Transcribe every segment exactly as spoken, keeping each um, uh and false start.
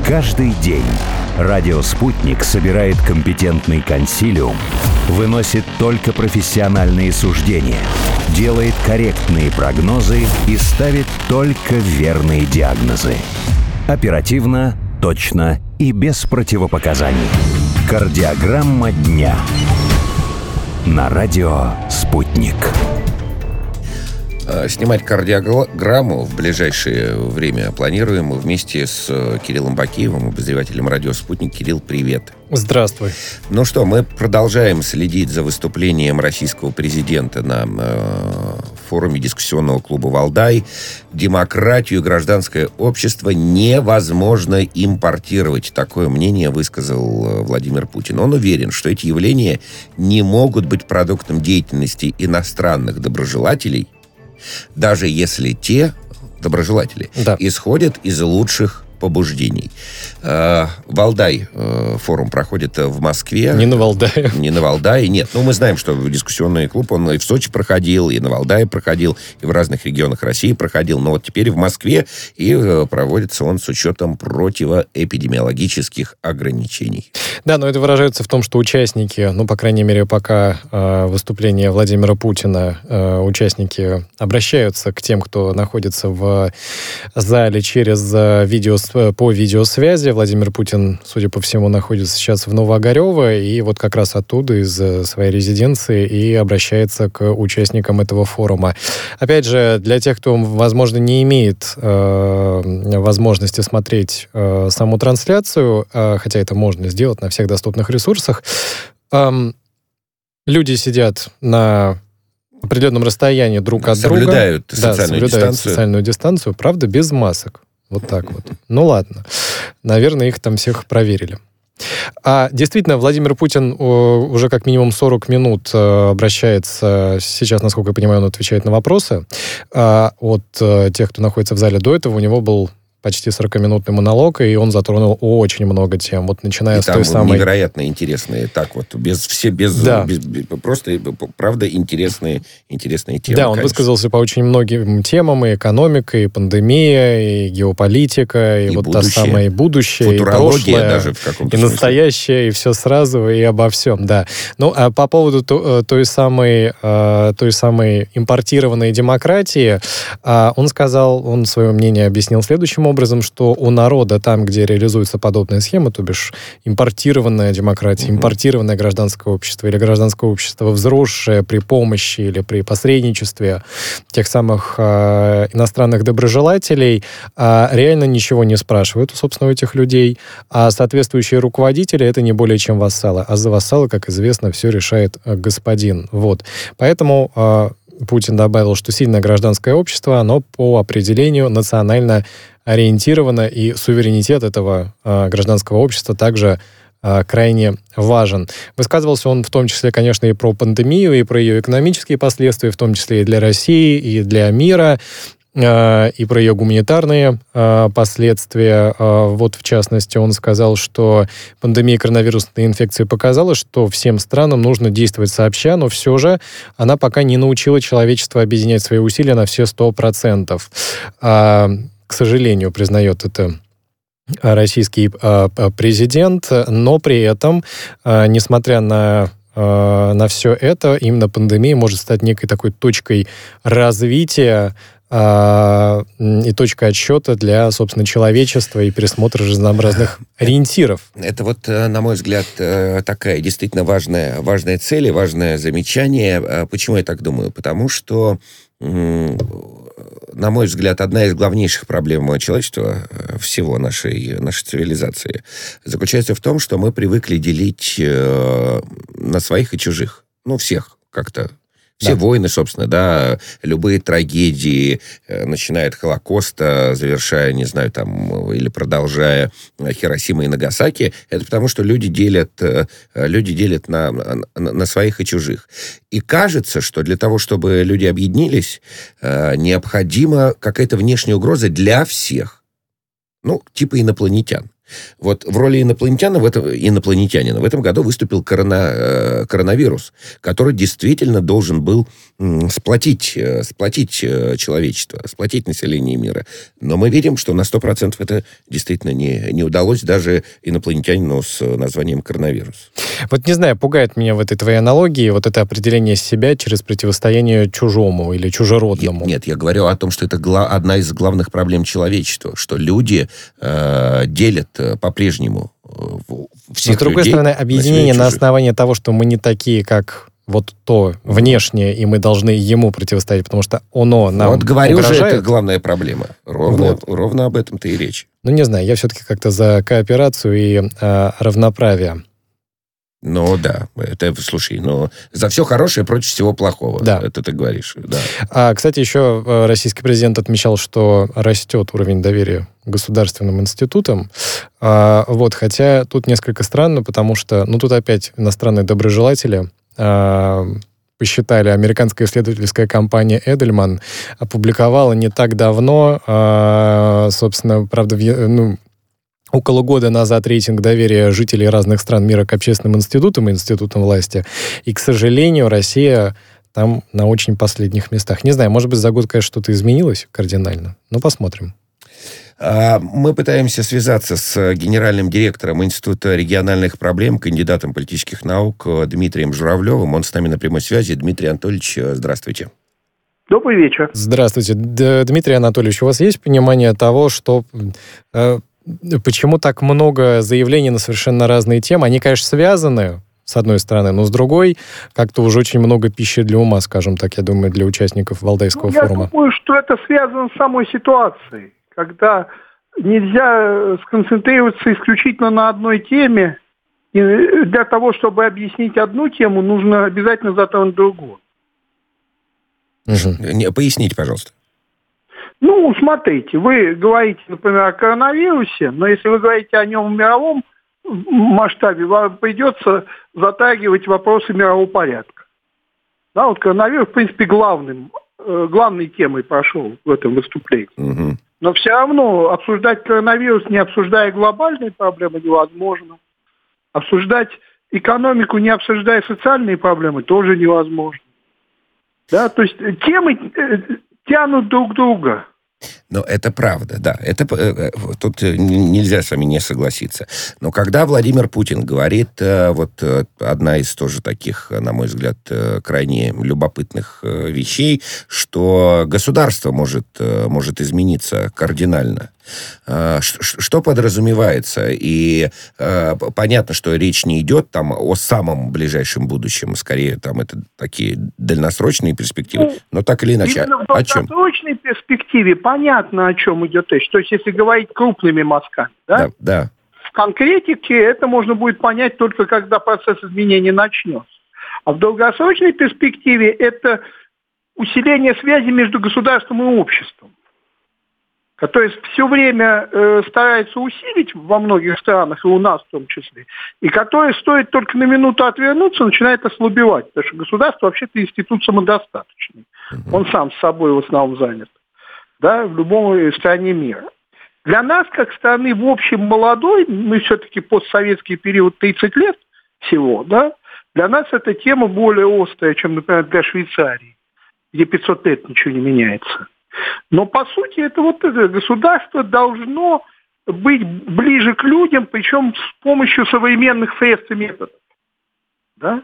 Каждый день радио «Спутник» собирает компетентный консилиум, выносит только профессиональные суждения, делает корректные прогнозы и ставит только верные диагнозы. Оперативно, точно и без противопоказаний. Кардиограмма дня. На радио «Спутник». Снимать кардиограмму в ближайшее время планируем вместе с Кириллом Бакиевым, обозревателем радио «Спутник». Кирилл, привет. Здравствуй. Ну что, мы продолжаем следить за выступлением российского президента на э, форуме дискуссионного клуба «Валдай». Демократию и гражданское общество невозможно импортировать. Такое мнение высказал Владимир Путин. Он уверен, что эти явления не могут быть продуктом деятельности иностранных доброжелателей, даже если те доброжелатели да. исходят из лучших побуждений. Валдай форум проходит в Москве. Не на Валдае. Не на Валдае, нет. Ну, мы знаем, что дискуссионный клуб, он и в Сочи проходил, и на Валдае проходил, и в разных регионах России проходил. Но вот теперь в Москве, и проводится он с учетом противоэпидемиологических ограничений. Да, но это выражается в том, что участники, ну, по крайней мере, пока э, выступления Владимира Путина, э, участники обращаются к тем, кто находится в зале через э, видео, по видеосвязи. Владимир Путин, судя по всему, находится сейчас в Новоогарево, и вот как раз оттуда, из своей резиденции, и обращается к участникам этого форума. Опять же, для тех, кто, возможно, не имеет э, возможности смотреть э, саму трансляцию, э, хотя это можно сделать на всех доступных ресурсах, э, люди сидят на определенном расстоянии друг от соблюдают друга. Социальную да, соблюдают дистанцию. социальную дистанцию, правда, без масок. Вот так вот. Ну ладно. Наверное, их там всех проверили. А действительно, Владимир Путин уже как минимум сорок минут обращается, сейчас, насколько я понимаю, он отвечает на вопросы от тех, кто находится в зале. До этого у него был почти сорокаминутный монолог, и он затронул очень много тем. Вот начиная и с там той самой... невероятно интересные, так вот, без все, без, да. без, без просто, правда, интересные, интересные темы. Да, он конечно. высказался по очень многим темам, и экономика, и пандемия, и геополитика, и, и вот будущее. Та самая будущее, и прошлое, даже в каком-то и смысле. Настоящее, и все сразу, и обо всем, да. Ну, а по поводу то, той самой, той самой импортированной демократии, он сказал, он свое мнение объяснил следующим образом, что у народа там, где реализуется подобная схема, то бишь импортированная демократия, mm-hmm. импортированное гражданское общество или гражданское общество, взросшее при помощи или при посредничестве тех самых э, иностранных доброжелателей, э, реально ничего не спрашивают, собственно, у этих людей, а соответствующие руководители — это не более чем вассалы. А за вассалы, как известно, все решает э, господин. Вот. Поэтому э, Путин добавил, что сильное гражданское общество, оно по определению национально ориентировано, и суверенитет этого э, гражданского общества также э, крайне важен. Высказывался он в том числе, конечно, и про пандемию, и про ее экономические последствия, в том числе и для России, и для мира, э, и про ее гуманитарные э, последствия. Э, вот, в частности, он сказал, что пандемия коронавирусной инфекции показала, что всем странам нужно действовать сообща, но все же она пока не научила человечество объединять свои усилия на все сто процентов. Э, К сожалению, признает это российский э, президент, но при этом, э, несмотря на, э, на все это, именно пандемия может стать некой такой точкой развития э, и точкой отсчета для, собственно, человечества и пересмотра разнообразных ориентиров. Это вот, на мой взгляд, такая действительно важная, важная цель и важное замечание. Почему я так думаю? Потому что на мой взгляд, одна из главнейших проблем человечества, всего нашей, нашей цивилизации, заключается в том, что мы привыкли делить э, на своих и чужих. Ну, всех как-то. Все да. войны, собственно, да, любые трагедии, э, начиная от Холокоста, завершая, не знаю, там, или продолжая Хиросима и Нагасаки, это потому, что люди делят, э, люди делят на, на, на своих и чужих. И кажется, что для того, чтобы люди объединились, э, необходима какая-то внешняя угроза для всех. Ну, типа инопланетян. Вот в роли инопланетянина в этом, инопланетянина в этом году выступил корона, коронавирус, который действительно должен был сплотить, сплотить человечество, сплотить население мира. Но мы видим, что на сто процентов это действительно не, не удалось даже инопланетянину с названием коронавирус. Вот не знаю, пугает меня в этой твоей аналогии вот это определение себя через противостояние чужому или чужеродному. Нет, нет, я говорю о том, что это гла- одна из главных проблем человечества, что люди э, делят по-прежнему всех. Но, с другой людей стороны, объединение на, на основании того, что мы не такие, как вот то внешнее, и мы должны ему противостоять, потому что оно нам Вот говорю угрожает. же, это главная проблема. Ровно, вот. ровно об этом-то и речь. Ну, не знаю, я все-таки как-то за кооперацию и э, равноправие. Ну, да. Это, слушай, ну, за все хорошее против всего плохого. Да. Это ты говоришь, да. А, кстати, еще российский президент отмечал, что растет уровень доверия к государственным институтам. А, вот, хотя тут несколько странно, потому что, ну, тут опять иностранные доброжелатели а, посчитали, американская исследовательская компания Эдельман опубликовала не так давно, а, собственно, правда, в, ну, около года назад рейтинг доверия жителей разных стран мира к общественным институтам и институтам власти. И, к сожалению, Россия там на очень последних местах. Не знаю, может быть, за год, конечно, что-то изменилось кардинально. Но посмотрим. Мы пытаемся связаться с генеральным директором Института региональных проблем, кандидатом политических наук Дмитрием Журавлевым. Он с нами на прямой связи. Дмитрий Анатольевич, здравствуйте. Добрый вечер. Здравствуйте. Дмитрий Анатольевич, у вас есть понимание того, что... Почему так много заявлений на совершенно разные темы? Они, конечно, связаны, с одной стороны, но с другой, как-то уже очень много пищи для ума, скажем так, я думаю, для участников Валдайского ну, форума. Я думаю, что это связано с самой ситуацией, когда нельзя сконцентрироваться исключительно на одной теме, и для того, чтобы объяснить одну тему, нужно обязательно затронуть другую. Угу. Поясните, пожалуйста. Ну, смотрите, вы говорите, например, о коронавирусе, но если вы говорите о нем в мировом масштабе, вам придется затрагивать вопросы мирового порядка. Да, вот коронавирус, в принципе, главным, главной темой прошел в этом выступлении. Угу. Но все равно обсуждать коронавирус, не обсуждая глобальные проблемы, невозможно. Обсуждать экономику, не обсуждая социальные проблемы, тоже невозможно. Да, то есть темы тянут друг друга. Но это правда, да. Это, тут нельзя с вами не согласиться. Но когда Владимир Путин говорит, вот одна из тоже таких, на мой взгляд, крайне любопытных вещей, что государство может, может измениться кардинально. Что подразумевается? И э, понятно, что речь не идет там о самом ближайшем будущем. Скорее, там это такие дальносрочные перспективы. Ну, но так или иначе, именно в о чем? долгосрочной перспективе понятно, о чем идет речь. То есть, если говорить крупными мазками, да? Да, да. В конкретике это можно будет понять только, когда процесс изменений начнется. А в долгосрочной перспективе это усиление связи между государством и обществом, который все время э, старается усилить во многих странах, и у нас в том числе, и который, стоит только на минуту отвернуться, начинает ослабевать, потому что государство вообще-то институт самодостаточный. Mm-hmm. Он сам с собой в основном занят, да, в любой стране мира. Для нас, как страны, в общем, молодой, мы все-таки постсоветский период тридцать лет всего, да, для нас эта тема более острая, чем, например, для Швейцарии, где пятьсот лет ничего не меняется. Но, по сути, это вот это государство должно быть ближе к людям, причем с помощью современных средств и методов. Да?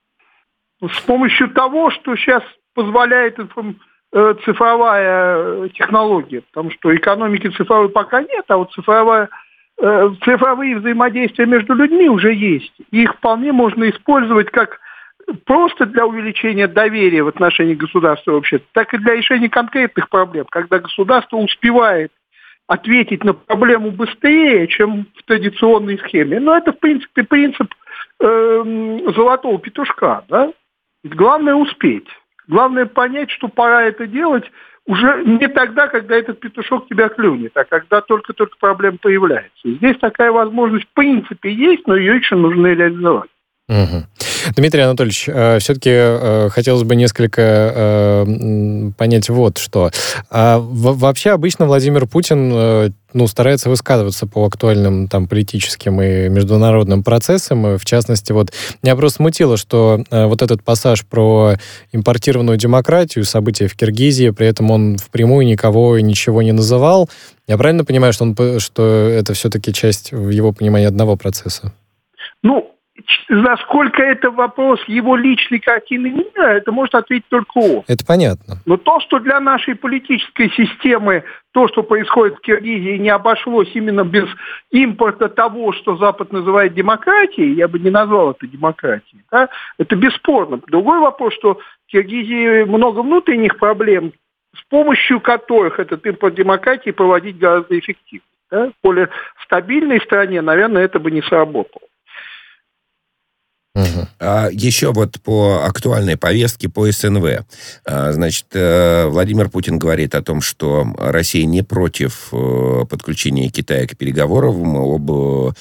С помощью того, что сейчас позволяет информ... цифровая технология. Потому что экономики цифровой пока нет, а вот цифровая... цифровые взаимодействия между людьми уже есть. И их вполне можно использовать как... просто для увеличения доверия в отношении государства вообще, так и для решения конкретных проблем, когда государство успевает ответить на проблему быстрее, чем в традиционной схеме. Но это, в принципе, принцип э, золотого петушка. Да? Главное успеть. Главное понять, что пора это делать уже не тогда, когда этот петушок тебя клюнет, а когда только-только проблема появляется. Здесь такая возможность в принципе есть, но ее еще нужно реализовать. Угу. Дмитрий Анатольевич, все-таки хотелось бы несколько понять вот что. Вообще обычно Владимир Путин ну, старается высказываться по актуальным там, политическим и международным процессам. В частности, вот меня просто смутило, что вот этот пассаж про импортированную демократию, события в Киргизии, при этом он впрямую никого и ничего не называл. Я правильно понимаю, что, он, что это все-таки часть, в его понимании, одного процесса? Ну, насколько это вопрос его личной картины мира, это может ответить только он. Это понятно. Но то, что для нашей политической системы, то, что происходит в Киргизии, не обошлось именно без импорта того, что Запад называет демократией, я бы не назвал это демократией, да, это бесспорно. Другой вопрос, что в Киргизии много внутренних проблем, с помощью которых этот импорт демократии проводить гораздо эффективнее. Да? В более стабильной стране, наверное, это бы не сработало. Угу. А еще вот по актуальной повестке по СНВ. А, значит, Владимир Путин говорит о том, что Россия не против подключения Китая к переговорам об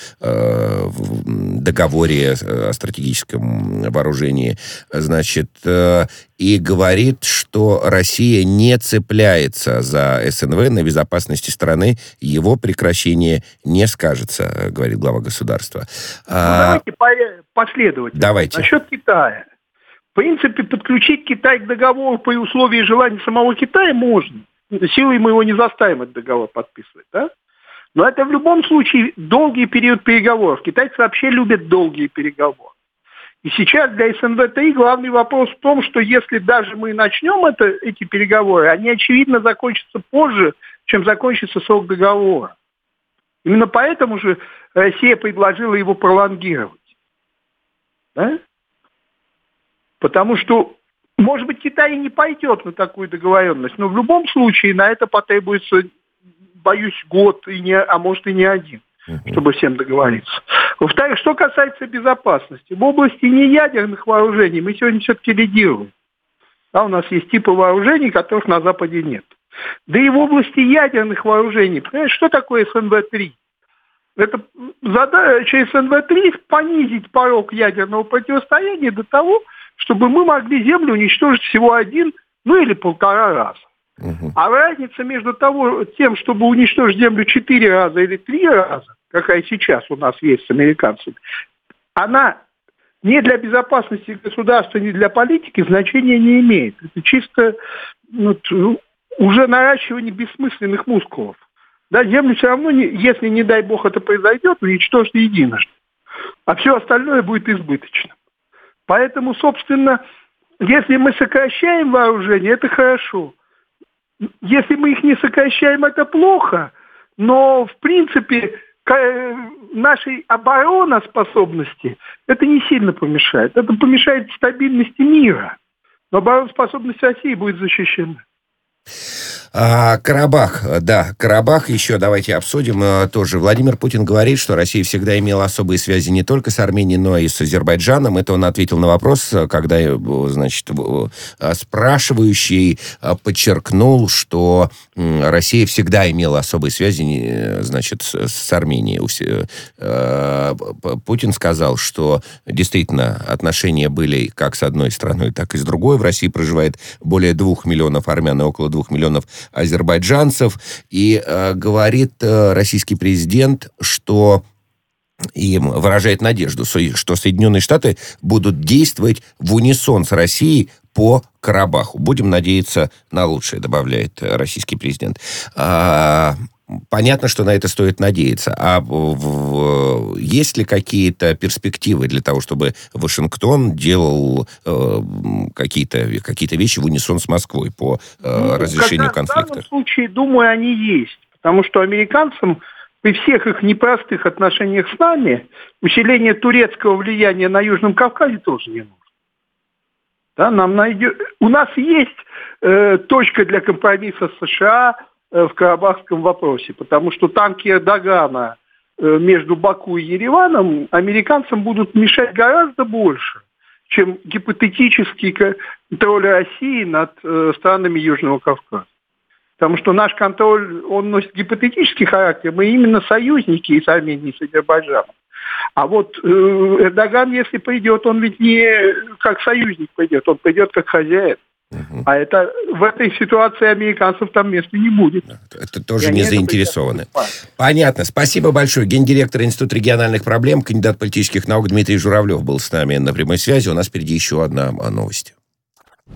договоре о стратегическом вооружении. Значит, и говорит, что Россия не цепляется за СНВ, на безопасности страны его прекращение не скажется, говорит глава государства. Ну, а... давайте последовательно. Давайте. Насчет Китая. В принципе, подключить Китай к договору при условии желания самого Китая можно. Силой мы его не заставим этот договор подписывать, да? Но это в любом случае долгий период переговоров. Китайцы вообще любят долгие переговоры. И сейчас для СНВ три главный вопрос в том, что если даже мы начнем это, эти переговоры, они, очевидно, закончатся позже, чем закончится срок договора. Именно поэтому же Россия предложила его пролонгировать. Да? Потому что, может быть, Китай и не пойдет на такую договоренность, но в любом случае на это потребуется, боюсь, год, и не, а может и не один, uh-huh. чтобы всем договориться. Во-вторых, что касается безопасности, в области неядерных вооружений мы сегодня все-таки лидируем. Да, у нас есть типы вооружений, которых на Западе нет. Да и в области ядерных вооружений, понимаете, что такое СНВ три? Это задача СНВ три понизить порог ядерного противостояния до того, чтобы мы могли Землю уничтожить всего один, ну или полтора раза. Угу. А разница между того, тем, чтобы уничтожить Землю четыре раза или три раза, какая сейчас у нас есть с американцами, она ни для безопасности государства, ни для политики значения не имеет. Это чисто ну, уже наращивание бессмысленных мускулов. Да, Землю все равно, не, если, не дай бог, это произойдет, уничтожить единожды. А все остальное будет избыточным. Поэтому, собственно, если мы сокращаем вооружение, это хорошо. Если мы их не сокращаем, это плохо. Но, в принципе, нашей обороноспособности это не сильно помешает. Это помешает стабильности мира. Но обороноспособность России будет защищена. А, Карабах, да, Карабах еще давайте обсудим а, тоже. Владимир Путин говорит, что Россия всегда имела особые связи не только с Арменией, но и с Азербайджаном. Это он ответил на вопрос, когда, значит, спрашивающий подчеркнул, что Россия всегда имела особые связи, значит, с Арменией. Путин сказал, что действительно отношения были как с одной страной, так и с другой. В России проживает более двух миллионов армян и около двух миллионов азербайджанцев, и э, говорит э, российский президент, что и выражает надежду, что Соединенные Штаты будут действовать в унисон с Россией по Карабаху. Будем надеяться на лучшее, добавляет российский президент. А, понятно, что на это стоит надеяться. А в, в, есть ли какие-то перспективы для того, чтобы Вашингтон делал э, какие-то, какие-то вещи в унисон с Москвой по э, ну, разрешению конфликта? В данном случае, думаю, они есть. Потому что американцам при всех их непростых отношениях с нами усиление турецкого влияния на Южном Кавказе тоже не нужно. Да, нам найдет... У нас есть э, точка для компромисса с США э, в карабахском вопросе, потому что танки Эрдогана э, между Баку и Ереваном американцам будут мешать гораздо больше, чем гипотетический контроль России над э, странами Южного Кавказа. Потому что наш контроль, он носит гипотетический характер. Мы именно союзники и с Арменией, и с Азербайджаном. А вот э, Эрдоган, если придет, он ведь не как союзник пойдет, он пойдет как хозяин. Угу. А это в этой ситуации американцев там места не будет. Это тоже не заинтересованы. Понятно. Спасибо большое. Гендиректор Института региональных проблем, кандидат политических наук Дмитрий Журавлев был с нами на прямой связи. У нас впереди еще одна новость.